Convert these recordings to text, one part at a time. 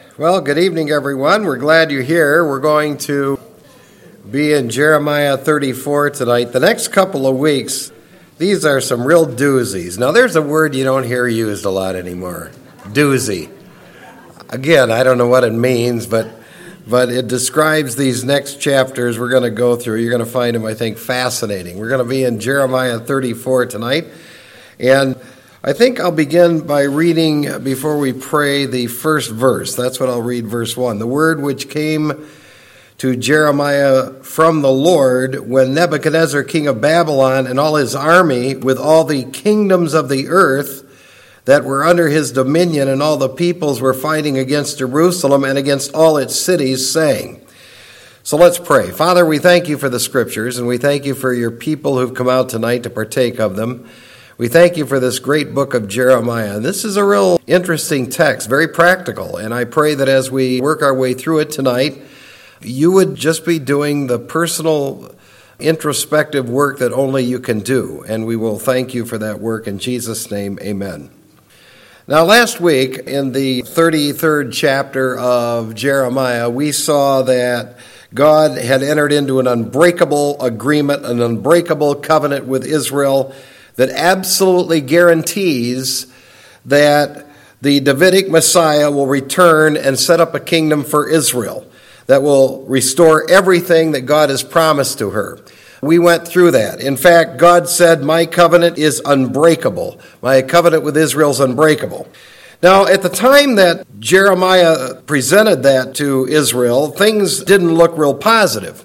Well, good evening, everyone. We're glad you're here. We're going to be in Jeremiah 34 tonight. The next couple of weeks, these are some real doozies. Now, there's a word you don't hear used a lot anymore, doozy. Again, I don't know what it means, but it describes these next chapters we're going to go through. You're going to find them, I think, fascinating. We're going to be in Jeremiah 34 tonight, and I think I'll begin by reading, before we pray, the first verse. That's what I'll read, verse 1. The word which came to Jeremiah from the Lord when Nebuchadnezzar, king of Babylon, and all his army, with all the kingdoms of the earth that were under his dominion, and all the peoples were fighting against Jerusalem and against all its cities, saying. So let's pray. Father, we thank you for the scriptures, and we thank you for your people who've come out tonight to partake of them. We thank you for this great book of Jeremiah. This is a real interesting text, very practical, and I pray that as we work our way through it tonight, you would just be doing the personal, introspective work that only you can do, and we will thank you for that work. In Jesus' name, amen. Now, last week, in the 33rd chapter of Jeremiah, we saw that God had entered into an unbreakable agreement, an unbreakable covenant with Israel that absolutely guarantees that the Davidic Messiah will return and set up a kingdom for Israel that will restore everything that God has promised to her. We went through that. In fact, God said, my covenant is unbreakable. My covenant with Israel is unbreakable. Now, at the time that Jeremiah presented that to Israel, things didn't look real positive,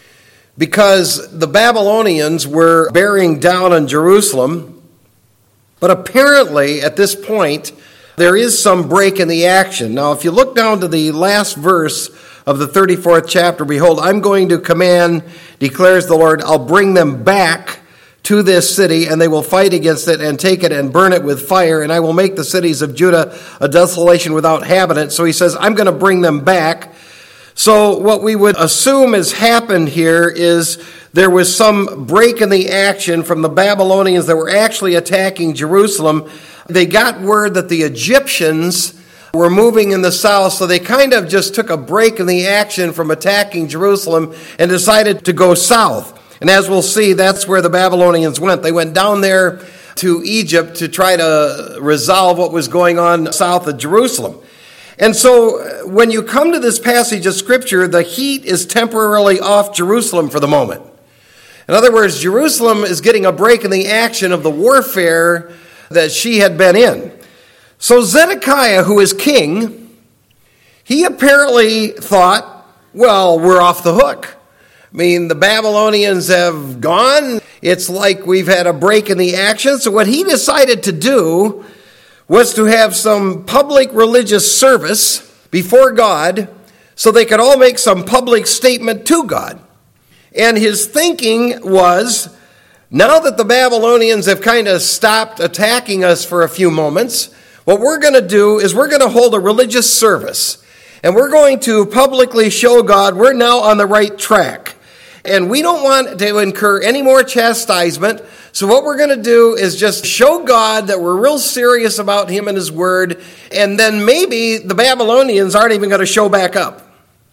because the Babylonians were bearing down on Jerusalem. But apparently, at this point, there is some break in the action. Now, if you look down to the last verse of the 34th chapter, behold, I'm going to command, declares the Lord, I'll bring them back to this city, and they will fight against it and take it and burn it with fire, and I will make the cities of Judah a desolation without inhabitants. So he says, I'm going to bring them back. So what we would assume has happened here is there was some break in the action from the Babylonians that were actually attacking Jerusalem. They got word that the Egyptians were moving in the south, so they kind of just took a break in the action from attacking Jerusalem and decided to go south. And as we'll see, that's where the Babylonians went. They went down there to Egypt to try to resolve what was going on south of Jerusalem. And so when you come to this passage of Scripture, the heat is temporarily off Jerusalem for the moment. In other words, Jerusalem is getting a break in the action of the warfare that she had been in. So Zedekiah, who is king, he apparently thought, well, we're off the hook. I mean, the Babylonians have gone. It's like we've had a break in the action. So what he decided to do was to have some public religious service before God so they could all make some public statement to God. And his thinking was, now that the Babylonians have kind of stopped attacking us for a few moments, what we're going to do is we're going to hold a religious service. And we're going to publicly show God we're now on the right track. And we don't want to incur any more chastisement. So what we're going to do is just show God that we're real serious about him and his word. And then maybe the Babylonians aren't even going to show back up.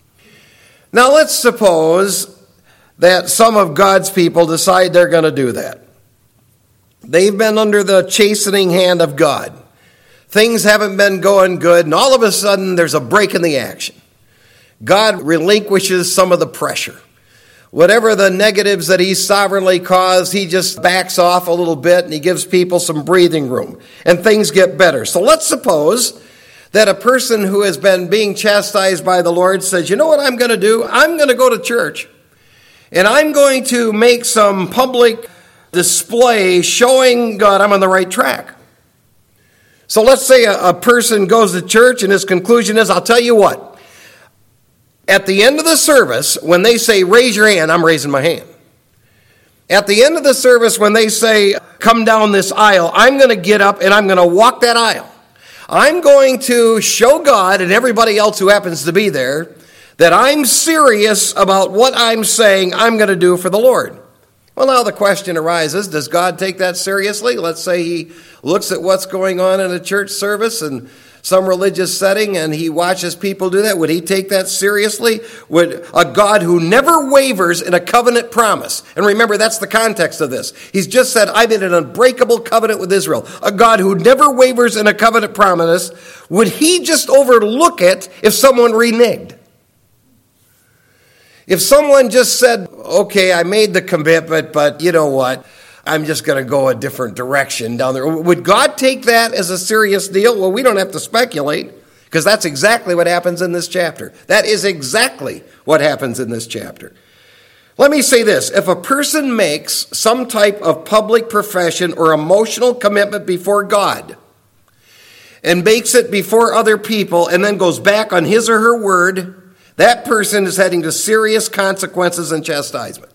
Now let's suppose that some of God's people decide they're going to do that. They've been under the chastening hand of God. Things haven't been going good, and all of a sudden there's a break in the action. God relinquishes some of the pressure. Whatever the negatives that he sovereignly caused, he just backs off a little bit and he gives people some breathing room, and things get better. So let's suppose that a person who has been being chastised by the Lord says, you know what I'm going to do? I'm going to go to church, and I'm going to make some public display showing God I'm on the right track. So let's say a person goes to church and his conclusion is, I'll tell you what, at the end of the service, when they say, raise your hand, I'm raising my hand. At the end of the service, when they say, come down this aisle, I'm going to get up and I'm going to walk that aisle. I'm going to show God and everybody else who happens to be there that I'm serious about what I'm saying I'm going to do for the Lord. Well, now the question arises, does God take that seriously? Let's say he looks at what's going on in a church service and some religious setting and he watches people do that, would he take that seriously? Would a God who never wavers in a covenant promise, and remember that's the context of this. He's just said, I made an unbreakable covenant with Israel. A God who never wavers in a covenant promise, would he just overlook it if someone reneged? If someone just said, okay, I made the commitment, but you know what? I'm just going to go a different direction down there. Would God take that as a serious deal? Well, we don't have to speculate because that's exactly what happens in this chapter. That is exactly what happens in this chapter. Let me say this. If a person makes some type of public profession or emotional commitment before God and makes it before other people and then goes back on his or her word, that person is heading to serious consequences and chastisement.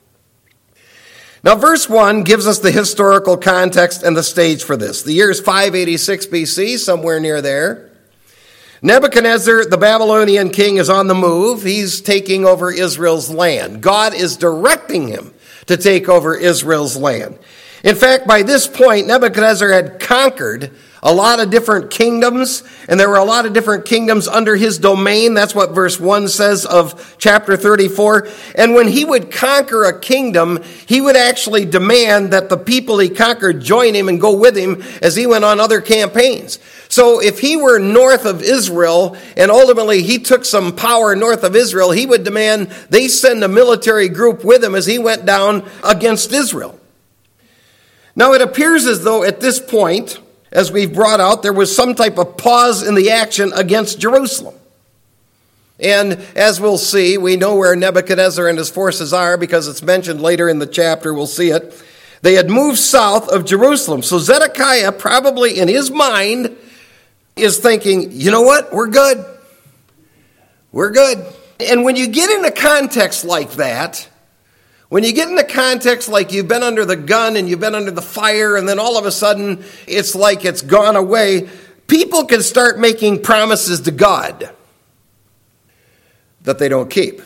Now, verse 1 gives us the historical context and the stage for this. The year is 586 BC, somewhere near there. Nebuchadnezzar, the Babylonian king, is on the move. He's taking over Israel's land. God is directing him to take over Israel's land. In fact, by this point, Nebuchadnezzar had conquered a lot of different kingdoms, and there were a lot of different kingdoms under his domain. That's what verse 1 says of chapter 34. And when he would conquer a kingdom, he would actually demand that the people he conquered join him and go with him as he went on other campaigns. So if he were north of Israel, and ultimately he took some power north of Israel, he would demand they send a military group with him as he went down against Israel. Now it appears as though at this point, as we've brought out, there was some type of pause in the action against Jerusalem. And as we'll see, we know where Nebuchadnezzar and his forces are because it's mentioned later in the chapter. We'll see it. They had moved south of Jerusalem. So Zedekiah, probably in his mind, is thinking, you know what? We're good. We're good. And when you get in a context like that, when you get in a context like you've been under the gun and you've been under the fire and then all of a sudden it's like it's gone away, people can start making promises to God that they don't keep.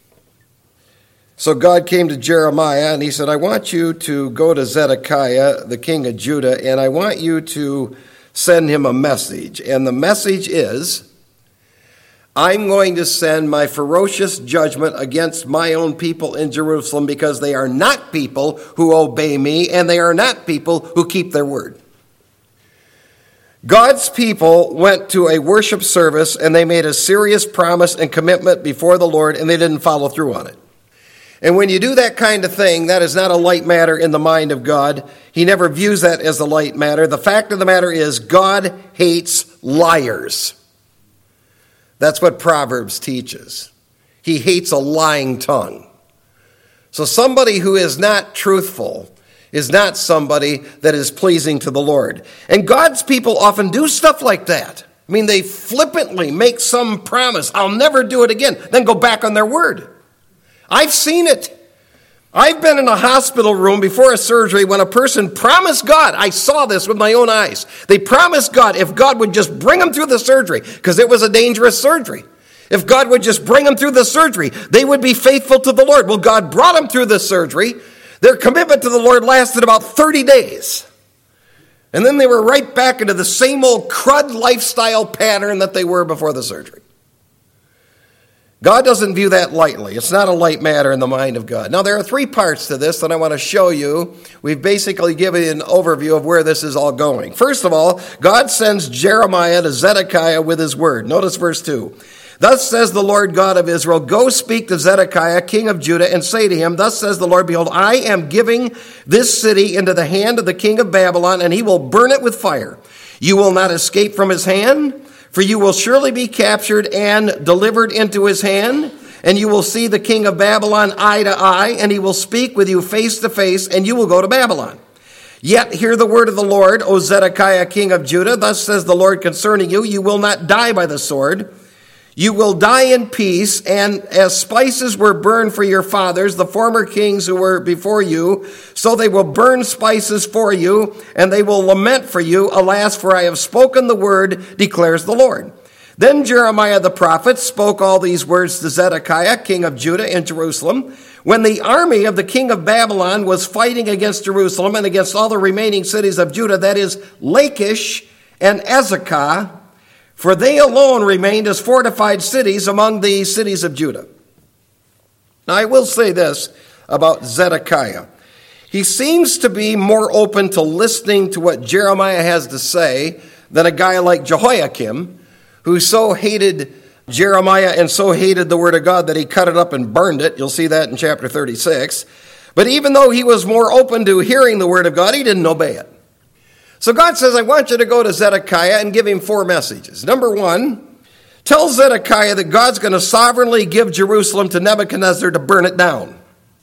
So God came to Jeremiah and he said, I want you to go to Zedekiah, the king of Judah, and I want you to send him a message. And the message is, I'm going to send my ferocious judgment against my own people in Jerusalem because they are not people who obey me and they are not people who keep their word. God's people went to a worship service and they made a serious promise and commitment before the Lord and they didn't follow through on it. And when you do that kind of thing, that is not a light matter in the mind of God. He never views that as a light matter. The fact of the matter is God hates liars. That's what Proverbs teaches. He hates a lying tongue. So somebody who is not truthful is not somebody that is pleasing to the Lord. And God's people often do stuff like that. I mean, they flippantly make some promise, I'll never do it again, then go back on their word. I've seen it. I've been in a hospital room before a surgery when a person promised God, I saw this with my own eyes. They promised God if God would just bring them through the surgery, because it was a dangerous surgery. If God would just bring them through the surgery, they would be faithful to the Lord. Well, God brought them through the surgery. Their commitment to the Lord lasted about 30 days. And then they were right back into the same old crud lifestyle pattern that they were before the surgery. God doesn't view that lightly. It's not a light matter in the mind of God. Now, there are three parts to this that I want to show you. We've basically given an overview of where this is all going. First of all, God sends Jeremiah to Zedekiah with his word. Notice verse 2. Thus says the Lord God of Israel, go speak to Zedekiah, king of Judah, and say to him, thus says the Lord, behold, I am giving this city into the hand of the king of Babylon, and he will burn it with fire. You will not escape from his hand, for you will surely be captured and delivered into his hand, and you will see the king of Babylon eye to eye, and he will speak with you face to face, and you will go to Babylon. Yet hear the word of the Lord, O Zedekiah, king of Judah. Thus says the Lord concerning you, you will not die by the sword. You will die in peace, and as spices were burned for your fathers, the former kings who were before you, so they will burn spices for you, and they will lament for you. Alas, for I have spoken the word, declares the Lord. Then Jeremiah the prophet spoke all these words to Zedekiah, king of Judah, in Jerusalem. When the army of the king of Babylon was fighting against Jerusalem and against all the remaining cities of Judah, that is, Lachish and Azekah, for they alone remained as fortified cities among the cities of Judah. Now, I will say this about Zedekiah. He seems to be more open to listening to what Jeremiah has to say than a guy like Jehoiakim, who so hated Jeremiah and so hated the word of God that he cut it up and burned it. You'll see that in chapter 36. But even though he was more open to hearing the word of God, he didn't obey it. So God says, I want you to go to Zedekiah and give him 4 messages. Number 1, tell Zedekiah that God's going to sovereignly give Jerusalem to Nebuchadnezzar to burn it down.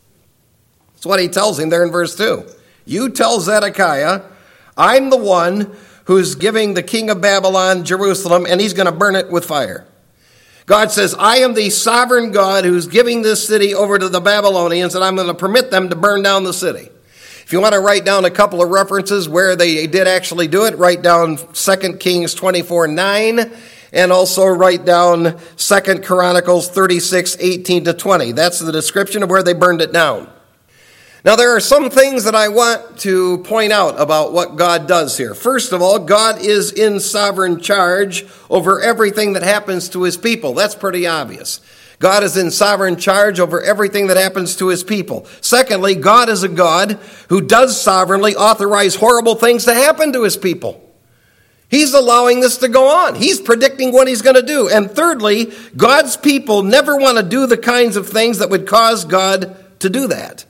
That's what he tells him there in verse 2. You tell Zedekiah, I'm the one who's giving the king of Babylon Jerusalem, and he's going to burn it with fire. God says, I am the sovereign God who's giving this city over to the Babylonians, and I'm going to permit them to burn down the city. If you want to write down a couple of references where they did actually do it, write down 2 Kings 24:9, and also write down 2 Chronicles 36:18-20. That's the description of where they burned it down. Now, there are some things that I want to point out about what God does here. First of all, God is in sovereign charge over everything that happens to his people. That's pretty obvious. God is in sovereign charge over everything that happens to his people. Secondly, God is a God who does sovereignly authorize horrible things to happen to his people. He's allowing this to go on. He's predicting what he's going to do. And thirdly, God's people never want to do the kinds of things that would cause God to do that.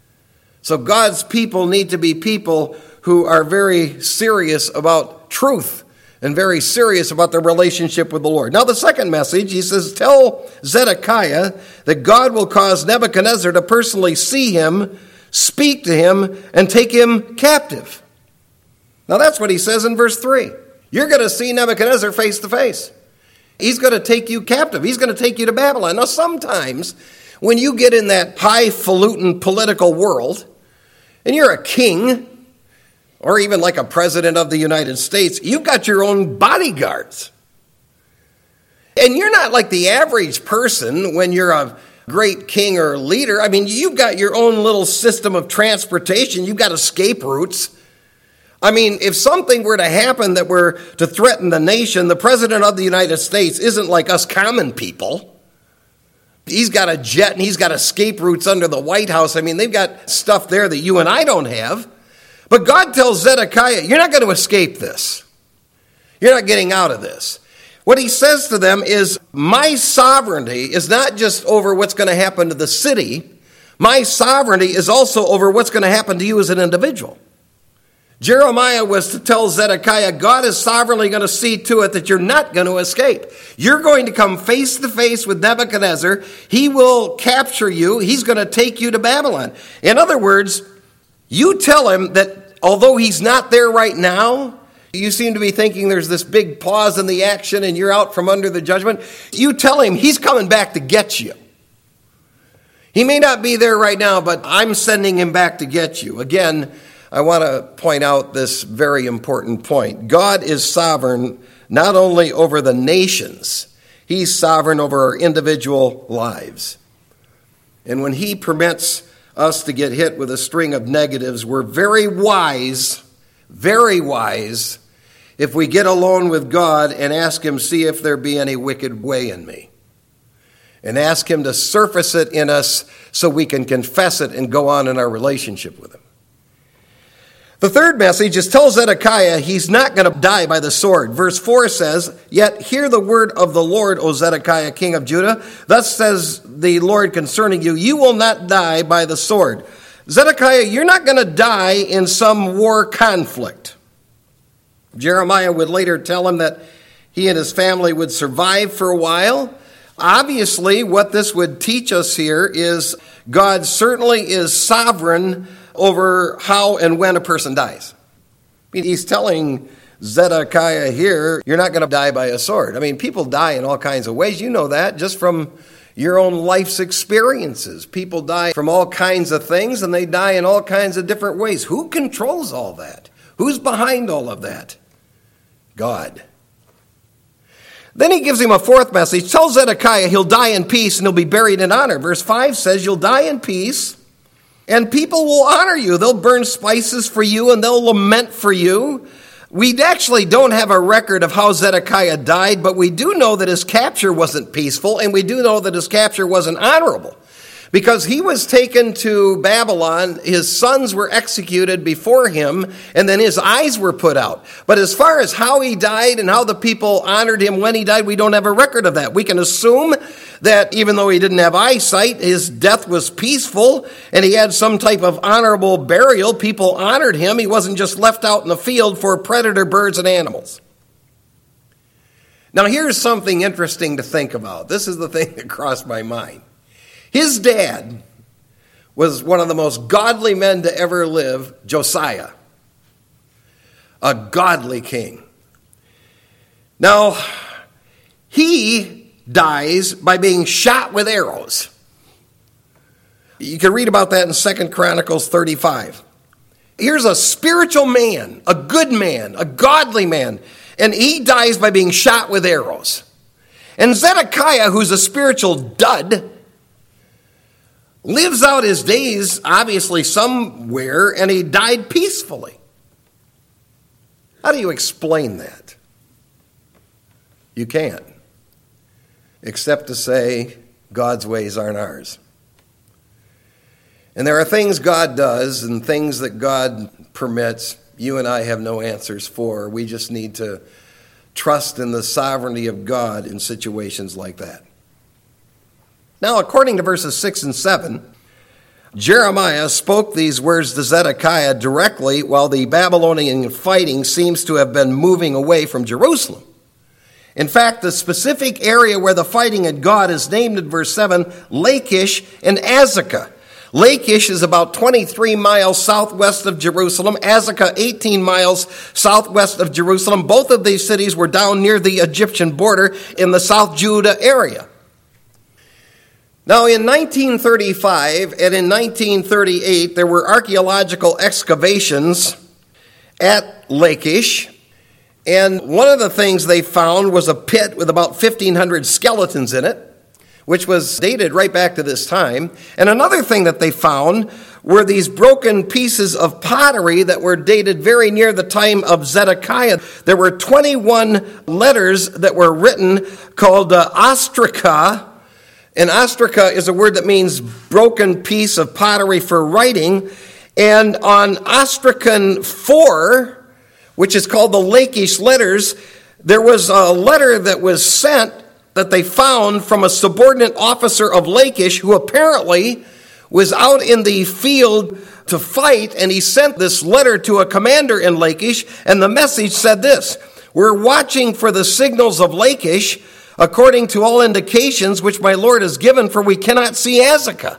So God's people need to be people who are very serious about truth and very serious about their relationship with the Lord. Now, the second message, he says, tell Zedekiah that God will cause Nebuchadnezzar to personally see him, speak to him, and take him captive. Now, that's what he says in verse 3. You're going to see Nebuchadnezzar face to face. He's going to take you captive. He's going to take you to Babylon. Now, sometimes when you get in that highfalutin political world, and you're a king, or even like a president of the United States, you've got your own bodyguards. And you're not like the average person when you're a great king or leader. I mean, you've got your own little system of transportation. You've got escape routes. I mean, if something were to happen that were to threaten the nation, the president of the United States isn't like us common people. He's got a jet and he's got escape routes under the White House. I mean, they've got stuff there that you and I don't have. But God tells Zedekiah, you're not going to escape this. You're not getting out of this. What he says to them is, my sovereignty is not just over what's going to happen to the city. My sovereignty is also over what's going to happen to you as an individual. Jeremiah was to tell Zedekiah, God is sovereignly going to see to it that you're not going to escape. You're going to come face to face with Nebuchadnezzar. He will capture you. He's going to take you to Babylon. In other words, you tell him that although he's not there right now, you seem to be thinking there's this big pause in the action and you're out from under the judgment. You tell him he's coming back to get you. He may not be there right now, but I'm sending him back to get you. Again, I want to point out this very important point. God is sovereign not only over the nations, he's sovereign over our individual lives. And when he permits us to get hit with a string of negatives, we're very wise if we get alone with God and ask him, see if there be any wicked way in me. And ask him to surface it in us so we can confess it and go on in our relationship with him. The third message is tell Zedekiah he's not going to die by the sword. Verse 4 says, yet hear the word of the Lord, O Zedekiah, king of Judah. Thus says the Lord concerning you, you will not die by the sword. Zedekiah, you're not going to die in some war conflict. Jeremiah would later tell him that he and his family would survive for a while. Obviously, what this would teach us here is God certainly is sovereign over how and when a person dies. I mean, he's telling Zedekiah here, you're not going to die by a sword. I mean, people die in all kinds of ways. You know that just from your own life's experiences. People die from all kinds of things, and they die in all kinds of different ways. Who controls all that? Who's behind all of that? God. Then he gives him a fourth message. Tell Zedekiah he'll die in peace and he'll be buried in honor. Verse 5 says, you'll die in peace, and people will honor you. They'll burn spices for you, and they'll lament for you. We actually don't have a record of how Zedekiah died, but we do know that his capture wasn't peaceful, and we do know that his capture wasn't honorable. Because he was taken to Babylon, his sons were executed before him, and then his eyes were put out. But as far as how he died and how the people honored him when he died, we don't have a record of that. We can assume that even though he didn't have eyesight, his death was peaceful, and he had some type of honorable burial. People honored him. He wasn't just left out in the field for predator birds and animals. Now here's something interesting to think about. This is the thing that crossed my mind. His dad was one of the most godly men to ever live, Josiah, a godly king. Now, he dies by being shot with arrows. You can read about that in 2 Chronicles 35. Here's a spiritual man, a good man, a godly man, and he dies by being shot with arrows. And Zedekiah, who's a spiritual dud, lives out his days, obviously, somewhere, and he died peacefully. How do you explain that? You can't. Except to say, God's ways aren't ours. And there are things God does and things that God permits you and I have no answers for. We just need to trust in the sovereignty of God in situations like that. Now, according to verses 6 and 7, Jeremiah spoke these words to Zedekiah directly while the Babylonian fighting seems to have been moving away from Jerusalem. In fact, the specific area where the fighting had gone is named in verse 7, Lachish and Azekah. Lachish is about 23 miles southwest of Jerusalem, Azekah 18 miles southwest of Jerusalem. Both of these cities were down near the Egyptian border in the South Judah area. Now, in 1935 and in 1938, there were archaeological excavations at Lachish, and one of the things they found was a pit with about 1,500 skeletons in it, which was dated right back to this time. And another thing that they found were these broken pieces of pottery that were dated very near the time of Zedekiah. There were 21 letters that were written called ostraca. And ostraca is a word that means broken piece of pottery for writing. And on ostracan 4, which is called the Lachish letters, there was a letter that was sent that they found from a subordinate officer of Lachish who apparently was out in the field to fight, and he sent this letter to a commander in Lachish, and the message said this: "We're watching for the signals of Lachish, according to all indications which my Lord has given, for we cannot see Azekah."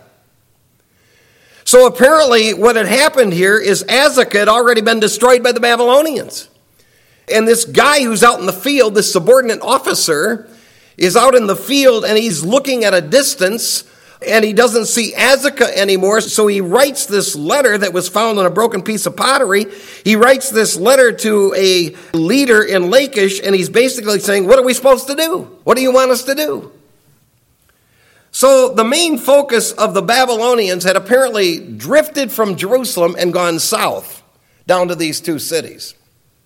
So apparently what had happened here is Azekah had already been destroyed by the Babylonians. And this guy who's out in the field, this subordinate officer, is out in the field and he's looking at a distance and he doesn't see Azekah anymore. So he writes this letter that was found on a broken piece of pottery. He writes this letter to a leader in Lachish, and he's basically saying, what are we supposed to do? What do you want us to do? So the main focus of the Babylonians had apparently drifted from Jerusalem and gone south down to these two cities.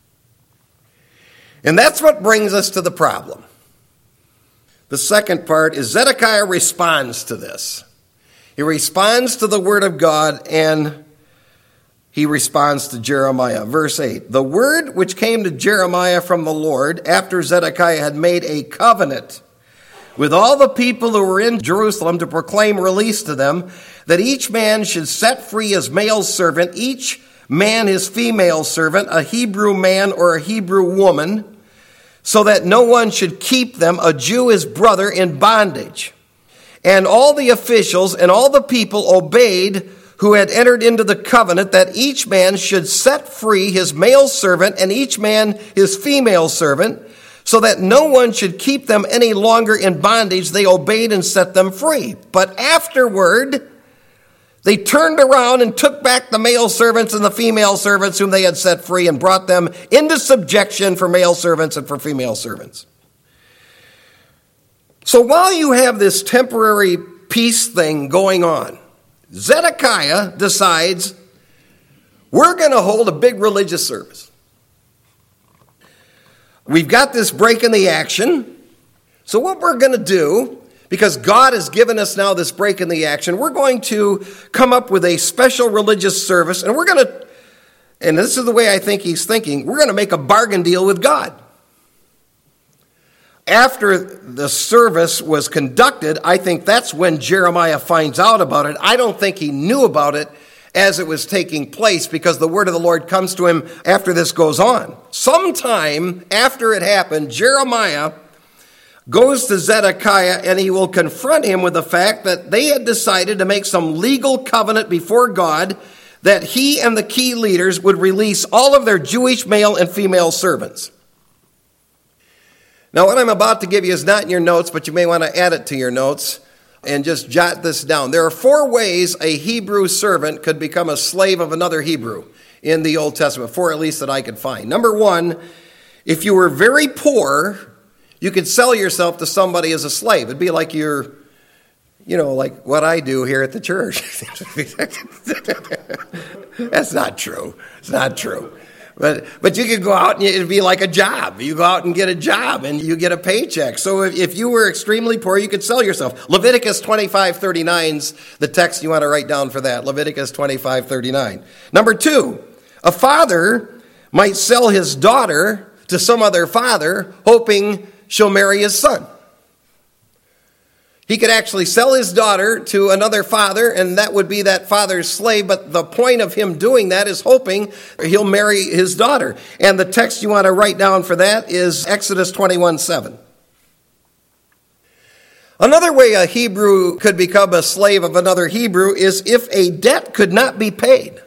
And that's what brings us to the problem. The second part is Zedekiah responds to this. He responds to the word of God, and he responds to Jeremiah. Verse 8, "The word which came to Jeremiah from the Lord after Zedekiah had made a covenant with all the people who were in Jerusalem to proclaim release to them, that each man should set free his male servant, each man his female servant, a Hebrew man or a Hebrew woman, so that no one should keep them, a Jew his brother, in bondage. And all the officials and all the people obeyed who had entered into the covenant, that each man should set free his male servant and each man his female servant, so that no one should keep them any longer in bondage. They obeyed and set them free. But afterward, they turned around and took back the male servants and the female servants whom they had set free and brought them into subjection for male servants and for female servants." So while you have this temporary peace thing going on, Zedekiah decides, we're going to hold a big religious service. we've got this break in the action. So what we're going to do, because God has given us now this break in the action, we're going to come up with a special religious service, and we're going to, and this is the way I think he's thinking, we're going to make a bargain deal with God. After the service was conducted, I think that's when Jeremiah finds out about it. I don't think he knew about it as it was taking place, because the word of the Lord comes to him after this goes on. Sometime after it happened, Jeremiah goes to Zedekiah, and he will confront him with the fact that they had decided to make some legal covenant before God that he and the key leaders would release all of their Jewish male and female servants. Now, what I'm about to give you is not in your notes, but you may want to add it to your notes and just jot this down. There are 4 ways a Hebrew servant could become a slave of another Hebrew in the Old Testament, 4 at least that I could find. Number 1, if you were very poor, you could sell yourself to somebody as a slave. It'd be like like what I do here at the church. That's not true. It's not true. But you could go out and it'd be like a job. You go out and get a job and you get a paycheck. So if you were extremely poor, you could sell yourself. Leviticus 25:39's the text you want to write down for that. Leviticus 25:39. Number 2, a father might sell his daughter to some other father, hoping she'll marry his son. He could actually sell his daughter to another father, and that would be that father's slave. But the point of him doing that is hoping he'll marry his daughter. And the text you want to write down for that is Exodus 21:7. Another way a Hebrew could become a slave of another Hebrew is if a debt could not be paid.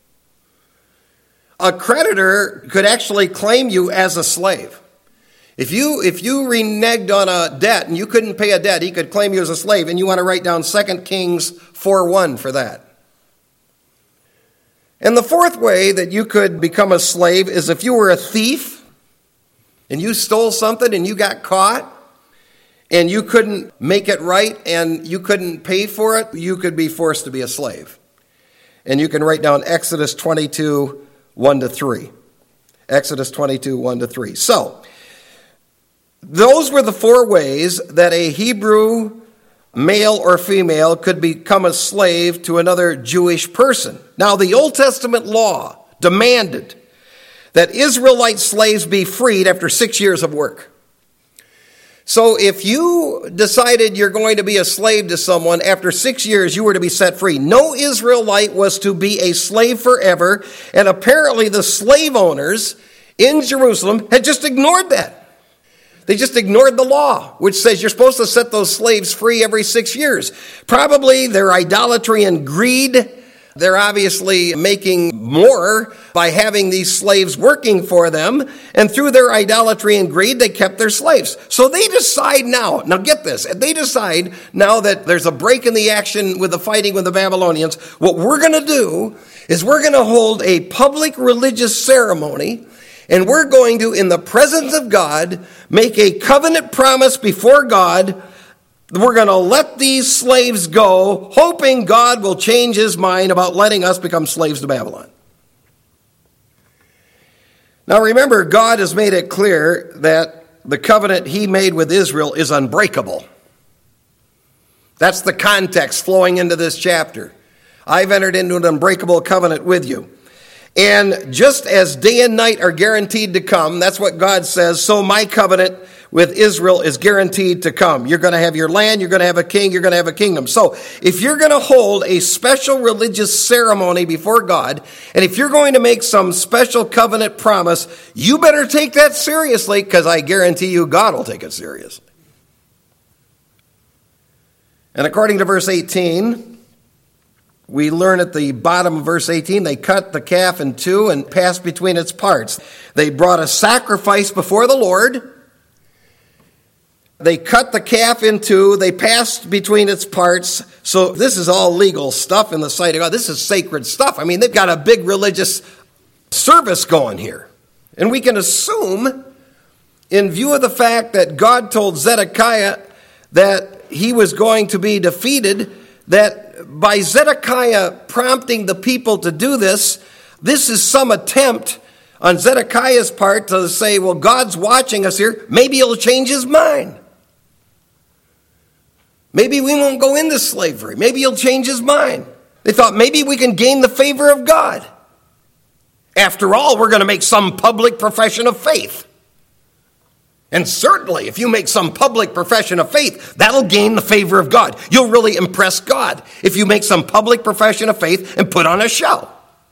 A creditor could actually claim you as a slave. If you reneged on a debt and you couldn't pay a debt, he could claim you as a slave. And you want to write down 2 Kings 4:1 for that. And the 4th way that you could become a slave is if you were a thief and you stole something and you got caught and you couldn't make it right and you couldn't pay for it, you could be forced to be a slave. And you can write down Exodus 22:1-3. Exodus 22:1-3. So, those were the 4 ways that a Hebrew male or female could become a slave to another Jewish person. Now, the Old Testament law demanded that Israelite slaves be freed after 6 years of work. So if you decided you're going to be a slave to someone, after 6 years you were to be set free. No Israelite was to be a slave forever, and apparently the slave owners in Jerusalem had just ignored that. They just ignored the law, which says you're supposed to set those slaves free every 6 years. Probably their idolatry and greed. They're obviously making more by having these slaves working for them. And through their idolatry and greed, they kept their slaves. So they decide now get this, they decide now that there's a break in the action with the fighting with the Babylonians, what we're going to do is we're going to hold a public religious ceremony. And we're going to, in the presence of God, make a covenant promise before God. We're going to let these slaves go, hoping God will change his mind about letting us become slaves to Babylon. Now remember, God has made it clear that the covenant he made with Israel is unbreakable. That's the context flowing into this chapter. I've entered into an unbreakable covenant with you. And just as day and night are guaranteed to come, that's what God says, so my covenant with Israel is guaranteed to come. You're going to have your land, you're going to have a king, you're going to have a kingdom. So if you're going to hold a special religious ceremony before God, and if you're going to make some special covenant promise, you better take that seriously, because I guarantee you God will take it seriously. And according to verse 18, we learn at the bottom of verse 18, they cut the calf in 2 and passed between its parts. They brought a sacrifice before the Lord. They cut the calf in 2. They passed between its parts. So this is all legal stuff in the sight of God. This is sacred stuff. I mean, they've got a big religious service going here. And we can assume, in view of the fact that God told Zedekiah that he was going to be defeated, that by Zedekiah prompting the people to do this, this is some attempt on Zedekiah's part to say, well, God's watching us here. Maybe he'll change his mind. Maybe we won't go into slavery. Maybe he'll change his mind. They thought maybe we can gain the favor of God. After all, we're going to make some public profession of faith. And certainly, if you make some public profession of faith, that'll gain the favor of God. You'll really impress God if you make some public profession of faith and put on a show.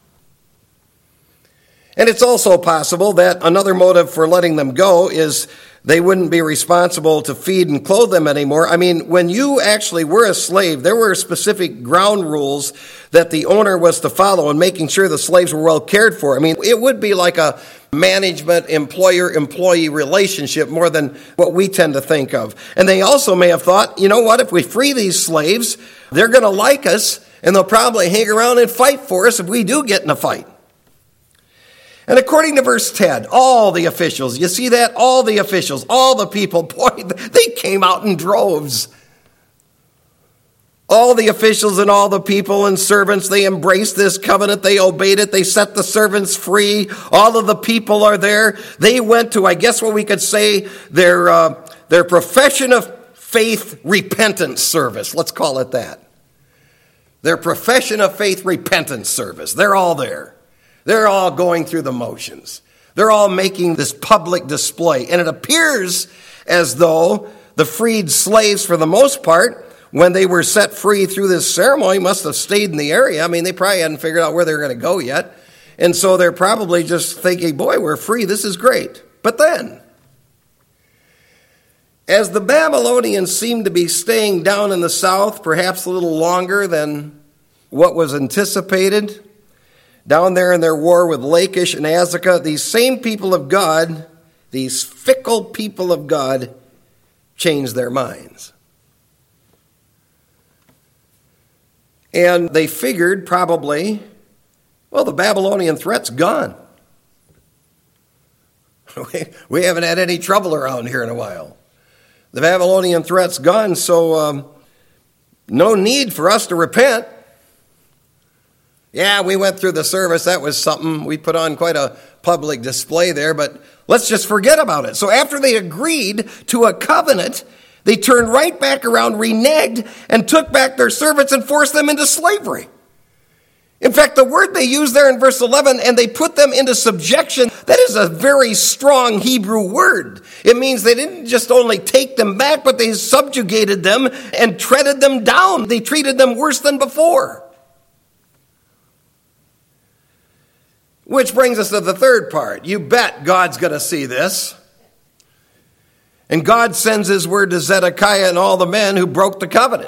And it's also possible that another motive for letting them go is they wouldn't be responsible to feed and clothe them anymore. I mean, when you actually were a slave, there were specific ground rules that the owner was to follow in making sure the slaves were well cared for. I mean, it would be like a management employer-employee relationship more than what we tend to think of. And they also may have thought, you know what, if we free these slaves, they're going to like us, and they'll probably hang around and fight for us if we do get in a fight. And according to verse 10, all the officials, you see that? All the officials, all the people, boy, they came out in droves. All the officials and all the people and servants, they embraced this covenant. They obeyed it. They set the servants free. All of the people are there. They went to, I guess what we could say, their profession of faith repentance service. Let's call it that. Their profession of faith repentance service. They're all there. They're all going through the motions. They're all making this public display. And it appears as though the freed slaves, for the most part, when they were set free through this ceremony, must have stayed in the area. I mean, they probably hadn't figured out where they were going to go yet. And so they're probably just thinking, boy, we're free. This is great. But then, as the Babylonians seemed to be staying down in the south, perhaps a little longer than what was anticipated, down there in their war with Lachish and Azekah, these same people of God, these fickle people of God, changed their minds. And they figured probably, well, the Babylonian threat's gone. We haven't had any trouble around here in a while. The Babylonian threat's gone, so no need for us to repent. Yeah, we went through the service. That was something. We put on quite a public display there, but let's just forget about it. So after they agreed to a covenant, they turned right back around, reneged, and took back their servants and forced them into slavery. In fact, the word they use there in verse 11, and they put them into subjection, that is a very strong Hebrew word. It means they didn't just only take them back, but they subjugated them and treaded them down. They treated them worse than before. Which brings us to the third part. You bet God's going to see this. And God sends his word to Zedekiah and all the men who broke the covenant.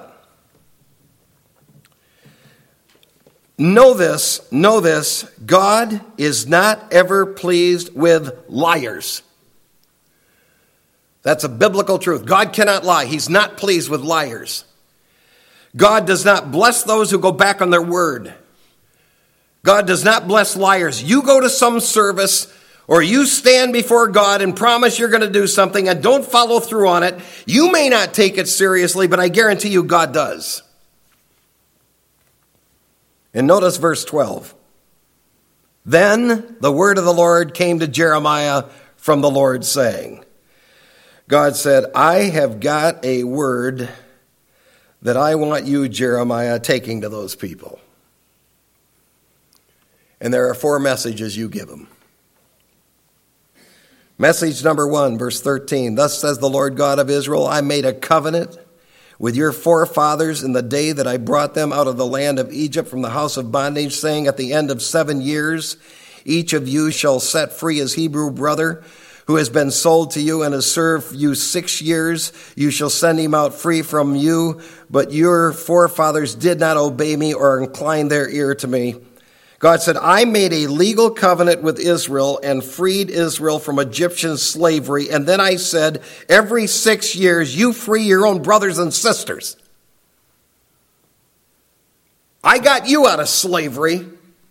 Know this, God is not ever pleased with liars. That's a biblical truth. God cannot lie. He's not pleased with liars. God does not bless those who go back on their word. God does not bless liars. You go to some service or you stand before God and promise you're going to do something and don't follow through on it. You may not take it seriously, but I guarantee you God does. And notice verse 12. Then the word of the Lord came to Jeremiah from the Lord, saying, God said, I have got a word that I want you, Jeremiah, taking to those people. And there are 4 messages you give them. Message number 1, verse 13. Thus says the Lord God of Israel, I made a covenant with your forefathers in the day that I brought them out of the land of Egypt from the house of bondage, saying, at the end of 7 years, each of you shall set free his Hebrew brother who has been sold to you and has served you 6 years. You shall send him out free from you. But your forefathers did not obey me or incline their ear to me. God said, I made a legal covenant with Israel and freed Israel from Egyptian slavery. And then I said, every 6 years, you free your own brothers and sisters. I got you out of slavery.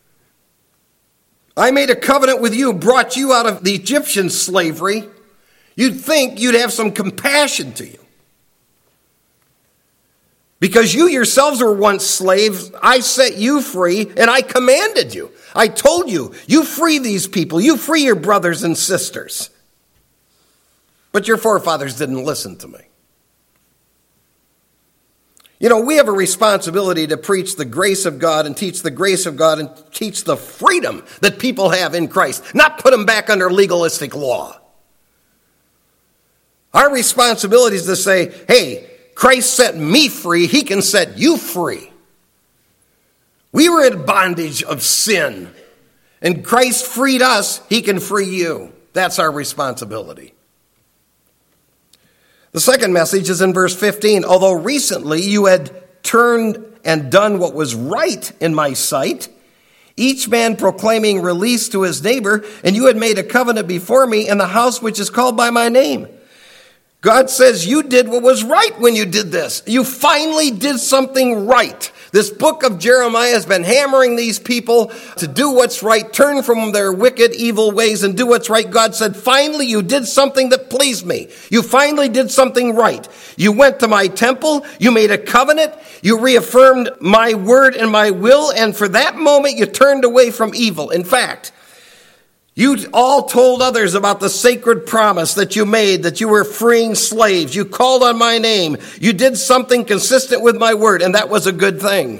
I made a covenant with you, brought you out of the Egyptian slavery. You'd think you'd have some compassion to you. Because you yourselves were once slaves, I set you free, and I commanded you. I told you, you free these people. You free your brothers and sisters. But your forefathers didn't listen to me. You know, we have a responsibility to preach the grace of God and teach the grace of God and teach the freedom that people have in Christ, not put them back under legalistic law. Our responsibility is to say, hey, Christ set me free, he can set you free. We were in bondage of sin, and Christ freed us, he can free you. That's our responsibility. The second message is in verse 15. Although recently you had turned and done what was right in my sight, each man proclaiming release to his neighbor, and you had made a covenant before me in the house which is called by my name. God says you did what was right when you did this. You finally did something right. This book of Jeremiah has been hammering these people to do what's right, turn from their wicked, evil ways and do what's right. God said, finally you did something that pleased me. You finally did something right. You went to my temple. You made a covenant. You reaffirmed my word and my will. And for that moment, you turned away from evil. In fact, you all told others about the sacred promise that you made, that you were freeing slaves. You called on my name. You did something consistent with my word, and that was a good thing.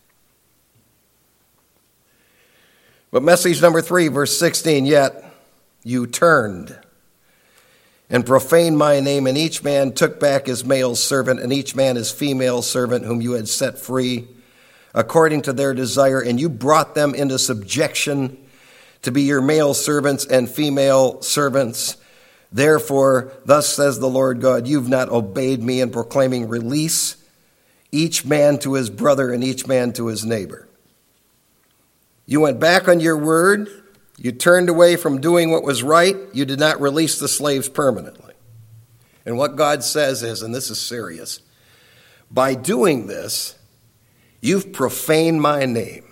But message number 3, verse 16, yet you turned and profaned my name, and each man took back his male servant, and each man his female servant, whom you had set free, according to their desire, and you brought them into subjection to be your male servants and female servants. Therefore, thus says the Lord God, you've not obeyed me in proclaiming release, each man to his brother and each man to his neighbor. You went back on your word. You turned away from doing what was right. You did not release the slaves permanently. And what God says is, and this is serious, by doing this, you've profaned my name.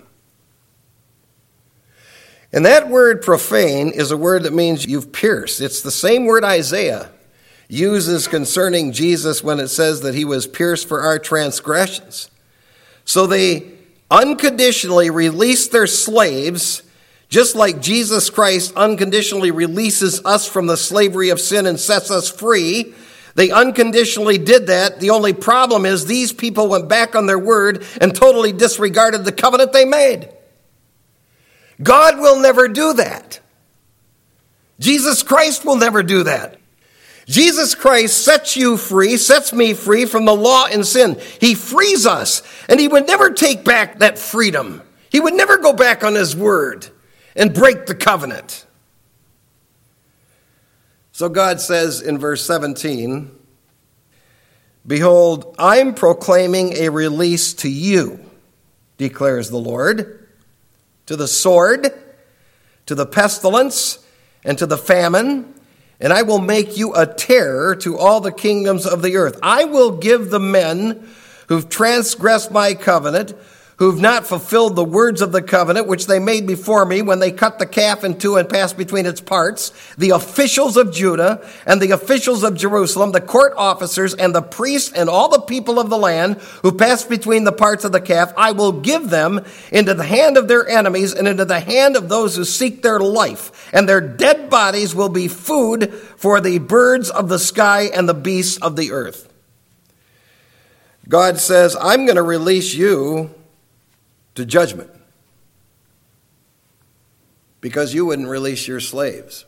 And that word profane is a word that means you've pierced. It's the same word Isaiah uses concerning Jesus when it says that he was pierced for our transgressions. So they unconditionally released their slaves, just like Jesus Christ unconditionally releases us from the slavery of sin and sets us free. They unconditionally did that. The only problem is these people went back on their word and totally disregarded the covenant they made. God will never do that. Jesus Christ will never do that. Jesus Christ sets you free, sets me free from the law and sin. He frees us, and he would never take back that freedom. He would never go back on his word and break the covenant. So God says in verse 17, behold, I'm proclaiming a release to you, declares the Lord, to the sword, to the pestilence, and to the famine, and I will make you a terror to all the kingdoms of the earth. I will give the men who've transgressed my covenant, who've not fulfilled the words of the covenant, which they made before me when they cut the calf in two and passed between its parts, the officials of Judah and the officials of Jerusalem, the court officers and the priests and all the people of the land who passed between the parts of the calf, I will give them into the hand of their enemies and into the hand of those who seek their life, and their dead bodies will be food for the birds of the sky and the beasts of the earth. God says, I'm going to release you to judgment because you wouldn't release your slaves.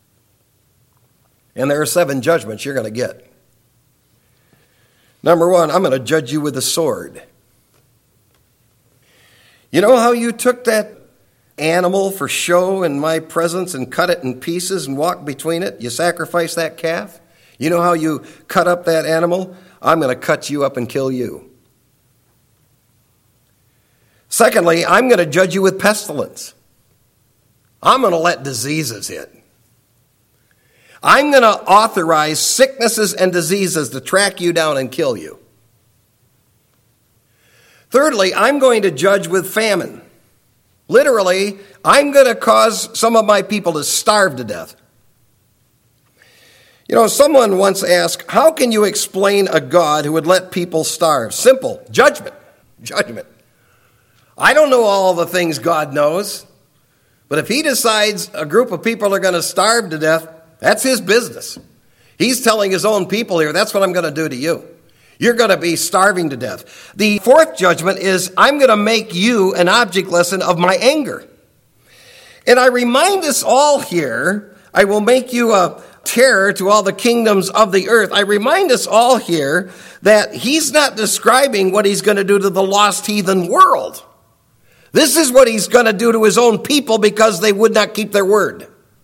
And there are 7 judgments you're going to get. Number 1, I'm going to judge you with a sword. You know how you took that animal for show in my presence and cut it in pieces and walked between it? You sacrificed that calf? You know how you cut up that animal? I'm going to cut you up and kill you. Secondly, I'm going to judge you with pestilence. I'm going to let diseases hit. I'm going to authorize sicknesses and diseases to track you down and kill you. Thirdly, I'm going to judge with famine. Literally, I'm going to cause some of my people to starve to death. You know, someone once asked, how can you explain a God who would let people starve? Simple. Judgment. Judgment. I don't know all the things God knows, but if he decides a group of people are going to starve to death, that's his business. He's telling his own people here, that's what I'm going to do to you. You're going to be starving to death. The fourth judgment is, I'm going to make you an object lesson of my anger. And I remind us all here, I will make you a terror to all the kingdoms of the earth. I remind us all here that he's not describing what he's going to do to the lost heathen world. This is what he's going to do to his own people because they would not keep their word.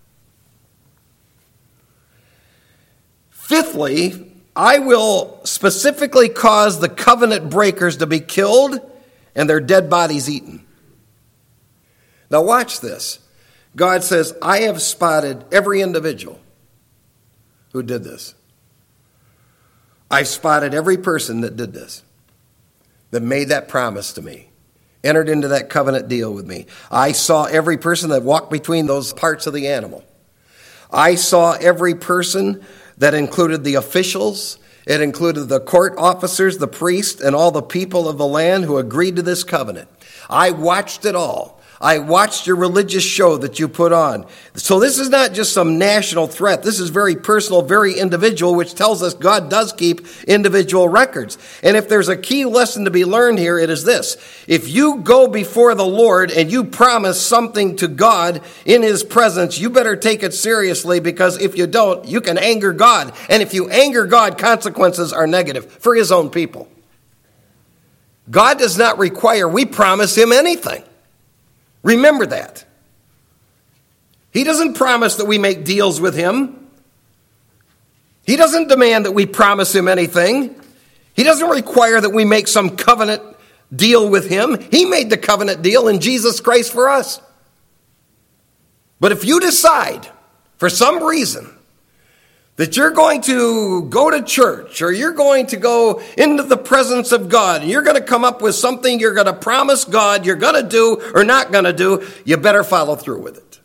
Fifthly, I will specifically cause the covenant breakers to be killed and their dead bodies eaten. Now watch this. God says, I have spotted every individual who did this. I've spotted every person that did this, that made that promise to me, entered into that covenant deal with me. I saw every person that walked between those parts of the animal. I saw every person that included the officials. It included the court officers, the priest, and all the people of the land who agreed to this covenant. I watched it all. I watched your religious show that you put on. So this is not just some national threat. This is very personal, very individual, which tells us God does keep individual records. And if there's a key lesson to be learned here, it is this. If you go before the Lord and you promise something to God in his presence, you better take it seriously, because if you don't, you can anger God. And if you anger God, consequences are negative for his own people. God does not require we promise him anything. Remember that. He doesn't promise that we make deals with him. He doesn't demand that we promise him anything. He doesn't require that we make some covenant deal with him. He made the covenant deal in Jesus Christ for us. But if you decide, for some reason, that you're going to go to church, or you're going to go into the presence of God, and you're going to come up with something you're going to promise God you're going to do or not going to do, you better follow through with it.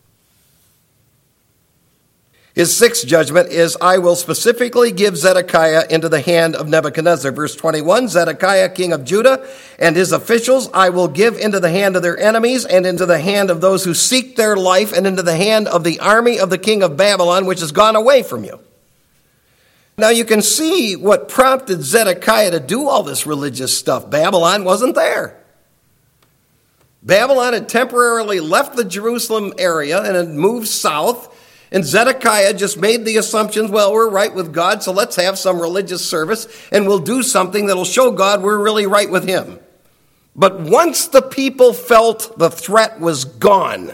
His sixth judgment is, I will specifically give Zedekiah into the hand of Nebuchadnezzar. Verse 21, Zedekiah, king of Judah, and his officials I will give into the hand of their enemies, and into the hand of those who seek their life, and into the hand of the army of the king of Babylon, which has gone away from you. Now you can see what prompted Zedekiah to do all this religious stuff. Babylon wasn't there. Babylon had temporarily left the Jerusalem area and had moved south. And Zedekiah just made the assumptions, well, we're right with God, so let's have some religious service and we'll do something that'll show God we're really right with him. But once the people felt the threat was gone,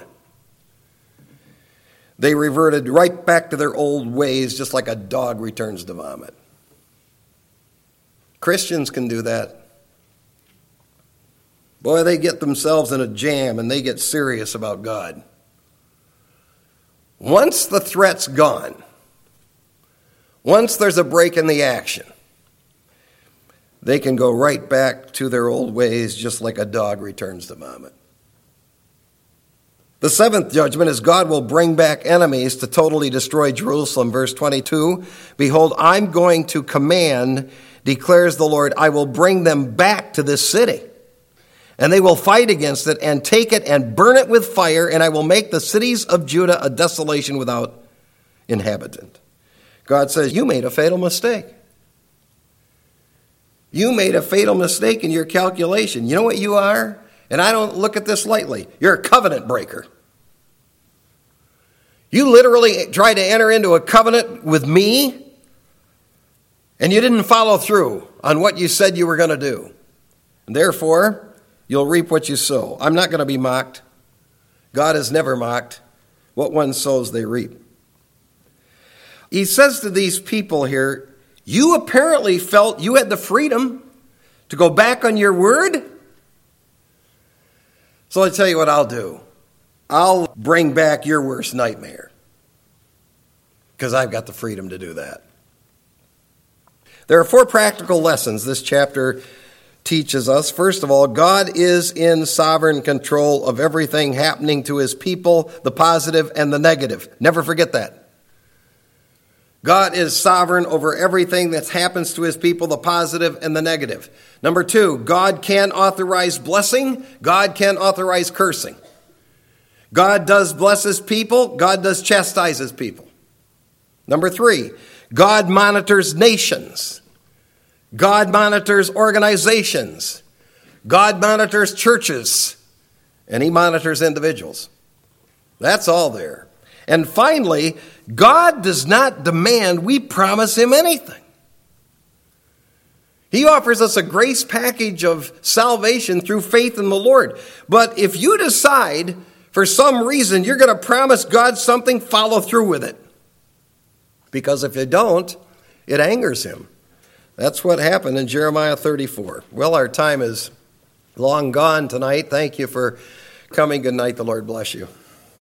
they reverted right back to their old ways, just like a dog returns to vomit. Christians can do that. Boy, they get themselves in a jam and they get serious about God. Once the threat's gone, once there's a break in the action, they can go right back to their old ways, just like a dog returns to vomit. The seventh judgment is God will bring back enemies to totally destroy Jerusalem. Verse 22, behold, I'm going to command, declares the Lord, I will bring them back to this city. And they will fight against it and take it and burn it with fire, and I will make the cities of Judah a desolation without inhabitant. God says, you made a fatal mistake. You made a fatal mistake in your calculation. You know what you are? And I don't look at this lightly. You're a covenant breaker. You literally tried to enter into a covenant with me, and you didn't follow through on what you said you were going to do. And therefore, you'll reap what you sow. I'm not going to be mocked. God is never mocked. What one sows, they reap. He says to these people here, you apparently felt you had the freedom to go back on your word. So I'll tell you what I'll do. I'll bring back your worst nightmare, because I've got the freedom to do that. There are 4 practical lessons this chapter teaches us. First of all, God is in sovereign control of everything happening to his people, the positive and the negative. Never forget that. God is sovereign over everything that happens to his people, the positive and the negative. Number 2, God can authorize blessing. God can authorize cursing. God does bless his people. God does chastise his people. Number 3, God monitors nations. God monitors organizations. God monitors churches. And he monitors individuals. That's all there. And finally, God does not demand we promise him anything. He offers us a grace package of salvation through faith in the Lord. But if you decide for some reason you're going to promise God something, follow through with it. Because if you don't, it angers him. That's what happened in Jeremiah 34. Well, our time is long gone tonight. Thank you for coming. Good night. The Lord bless you.